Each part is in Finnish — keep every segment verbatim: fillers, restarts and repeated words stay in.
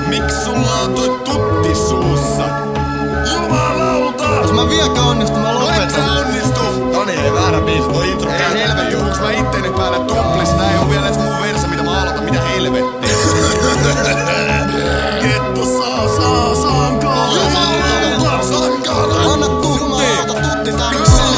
Miks sulla on toi tutti suussa? Jumalauta! Jos mä vieläkään onnistu, mä No et lopetan. sä onnistu! Noni ei väärä biisi, toi intro Ei helvetti. Onks mä itteni päälle tuplis? Tää ei oo vielä edes mun versa, mitä mä aloitan, mitä helvettiä. Kettu saa, saa, saankaan. Jumalauta! Saankaan! Anna tutti! Jumalauta, tutti tää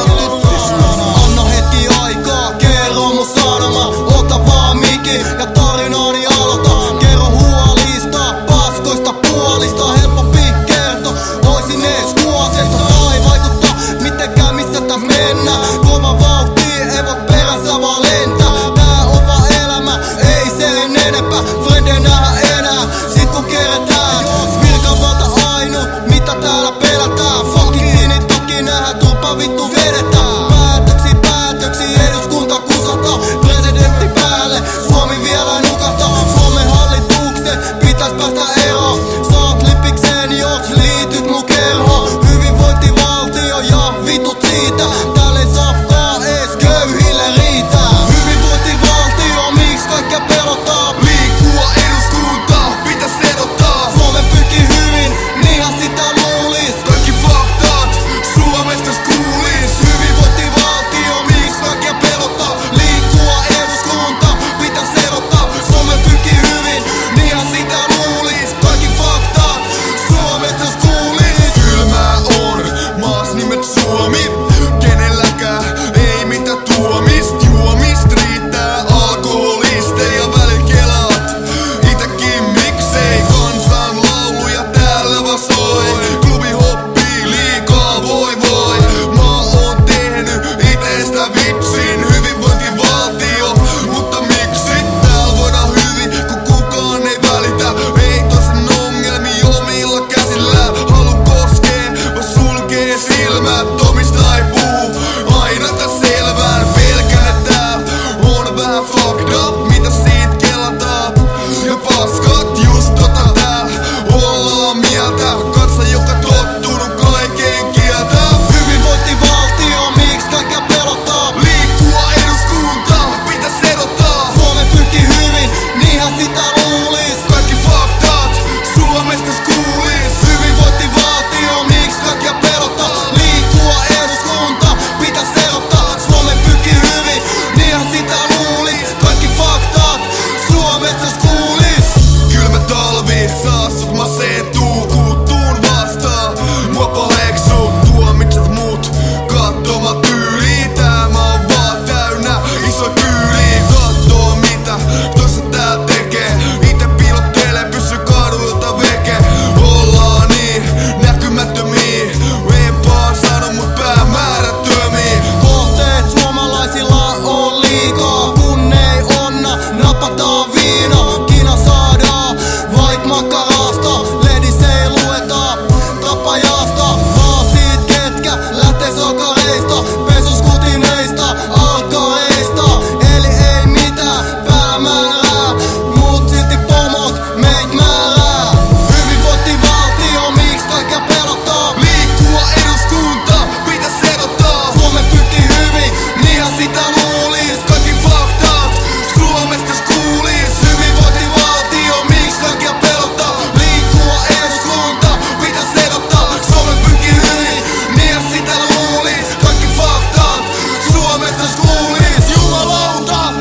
on. Anna hetki aikaa, kerro mun sanoma. Ota vaan miki ja tarinaani aloita. Kerro huolista, paskoista puolista. Helpompi kerto, oisin ees kuosessa. Tai vaikuttaa mitenkään missä täs mennään. Kova vauhti, ei voi perässä vaan lentää. Tää on vaan elämä, ei sen enempää. Frende nähdä enää, sit kun keretään. Virkavalta ainut, mitä täällä pelätään. Fucking sinit toki nähdä, turpa vittu vedetään. Päätöksi, päätöksi, eduskunta kusata. Presidentti päälle, Suomi vielä nukata. Suomen hallituksen pitäis päästä eroon. Saat lipikseen, jos liityt mun kerhoon. Hyvinvointivaltio ja vitut siitä. Täällä ei safkaa ees köyhille riitä. Hyvinvointivaltio, miksi kaikkea pelottaa? Liikkua eduskuntaa, pitäis erottaa. Suomen pyrkii hyvin, niinhän sitä luulis. Kaikki faktat, Suomesta kuulis. Hyvinvointivaltio, miksi kaikkia pelottaa? Liikkua eduskunta, pitäis erottaa. Suomen pyrkii hyvin, niinhän sitä luulis. Kaikki faktat, Suomesta kuulis. Kylmää on, maas nimet Suomi. Kenelläkään ei mitä tuomist. Juomist riittää alkoholisteja välikelaat. Itekin miksei kansan lauluja täällä vaan soi. Klubi hoppii liikaa voi voi. Mä oon tehnyt itestä vitsin. Hyvinvointivaltio, mutta miksi täällä voidaan hyvin kun kukaan ei välitä. Ei toisen ongelmia omilla käsillään. Halu koskee, vaan sulkee silmät. Omista ei puhu, aina tää selvään. Pelkän et tääl on vähän fucked up. Mitä siitä kelataan? Ja paskat just tota tääl ollaan mieltä. Kansa joka tottunut kaiken kieltä. Hyvinvointivaltio, miksi kaikkia pelottaa? Liikkua eduskuntaa, pitäis erottaa. Suomen pyrkii hyvin, niinhän sitä luulis. Kaikki faktat, Suomesta kuulis. Hyvinvointivaltio, miksi kaikkia pelottaa? Liikkua eduskunta, pitäis erottaa. Suomen pyrkii hyvin, niinhän sitä luulis. Kaikki faktat, Suomesta kuulis. Kylmä talvi, saastut masentuu, kuuttuun vastaan. Mua paheksuu, tuomitset mut, kattoma tyyli. Tää mä oon vaan täynnä iso kyyli. Kattoo mitä tossa tää tekee. Ite piilottelee, pysy kadulta veke. Ollaan niin näkymättömiä. En vaan sano mut päämäärättömiä. Kohteet suomalaisilla on liikaa, kun ei onna, napataan viina. Kina saadaan, vaik makarasta, lehdissä ei lueta tapajasta. Vaan siitä ketkä lähtee sokareista, pesuskutineista, alkareista. Eli ei mitään päämäärää, mut silti pomot meit määrää. Hyvinvointivaltio, miksi kaikkia pelottaa? Liikkua eduskunta, pitäis erottaa. Suomen pyrkii hyvin, niinhän sitä luulis. Kaikki faktat, Suomesta kuulis. Hyvinvointivaltio, miksi kaikkia pelottaa? Liikkua eduskunta, pitäis erottaa. Suomen pyrkii hyvin, niinhän sitä luulis. Kaikki faktat, Suomesta kuulis. Jumalauta!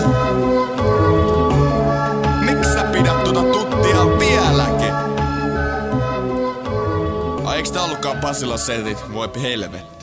Miks sä pidät tuota tuttia vieläkin? Ai eiks tää ollutkaan Pasilan setit? Voi helvetti.